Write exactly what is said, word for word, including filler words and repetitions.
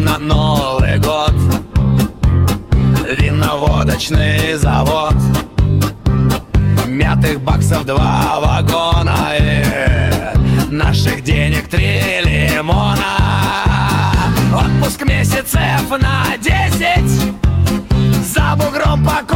пойдем на Новый год. Винно-водочный завод, мятых баксов два вагона и наших денег три лимона. Отпуск месяцев на десять, за бугром по